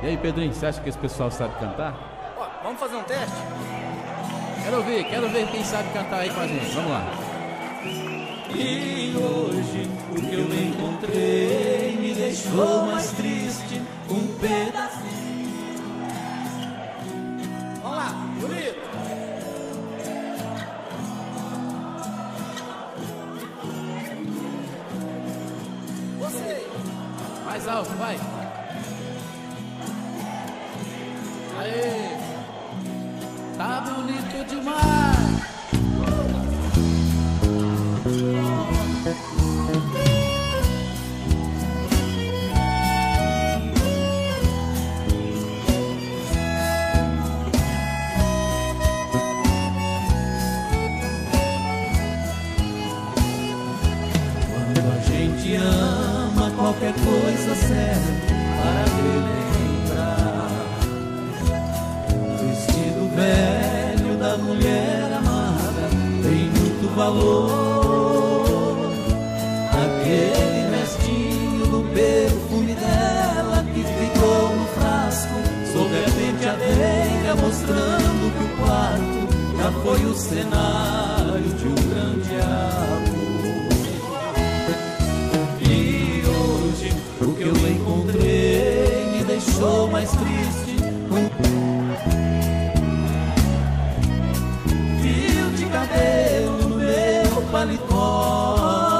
E aí, Pedrinho, você acha que esse pessoal sabe cantar? Ó, vamos fazer um teste? Quero ver quem sabe cantar aí com a gente. Vamos lá. E hoje o que eu encontrei me deixou mais triste, um pedacinho. Vamos lá, bonito. Você. Mais alto, vai. Aê. Tá bonito demais. Quando a gente ama, qualquer coisa serve para relembrar. O vestido velho da mulher amada tem muito valor. Aquele restinho do perfume dela que ficou no frasco sob a penteadeira, mostrando que o quarto já foi o cenário de um grande amor. E hoje o que eu encontrei me deixou mais triste, fio de cabelo no meu paletó.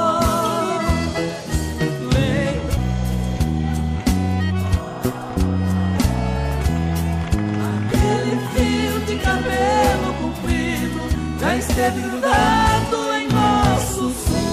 Aquele fio de cabelo comprido já esteve grudado em nosso sonho.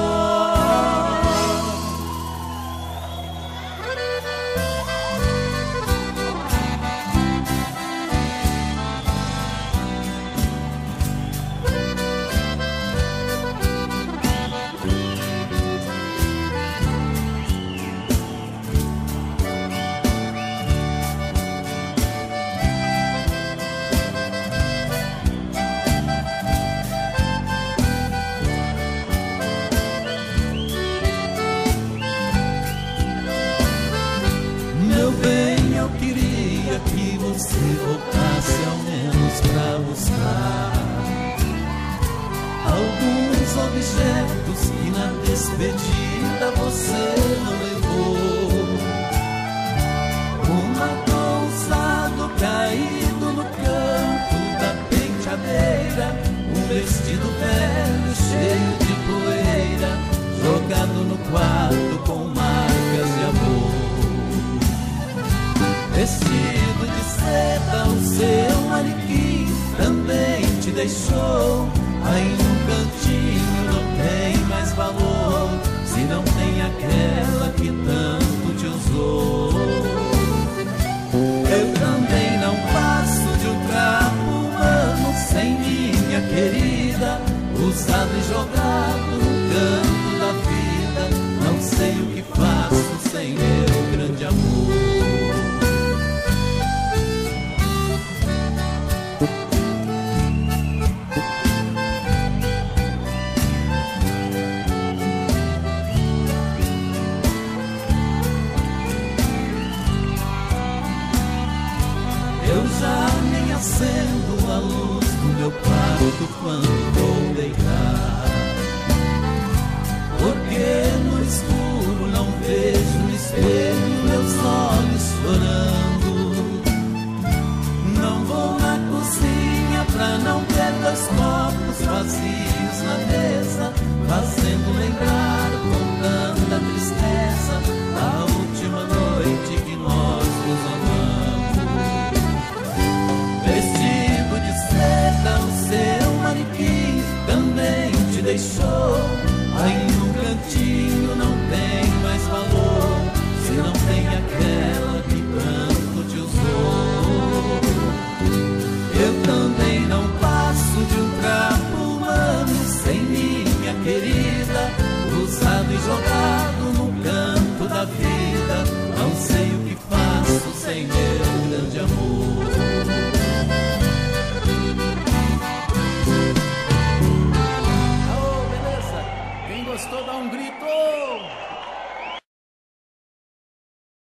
Meu bem, eu queria que você voltasse ao menos pra buscar alguns objetos que na despedida você não levou. Um calçado caído no canto da penteadeira, um vestido velho cheio de poeira, jogado no quarto com marcas de amor. Vestido de seda, o seu manequim também te deixou. Aí no cantinho não tem mais valor, se não tem aquela que tanto te usou. Eu também não passo de um trapo humano sem minha querida, usado e jogado no canto da vida. Não sei o que faço sem meu grande amor. Eu já nem acendo a luz do meu quarto quando vou deitar, porque no escuro não vejo espelho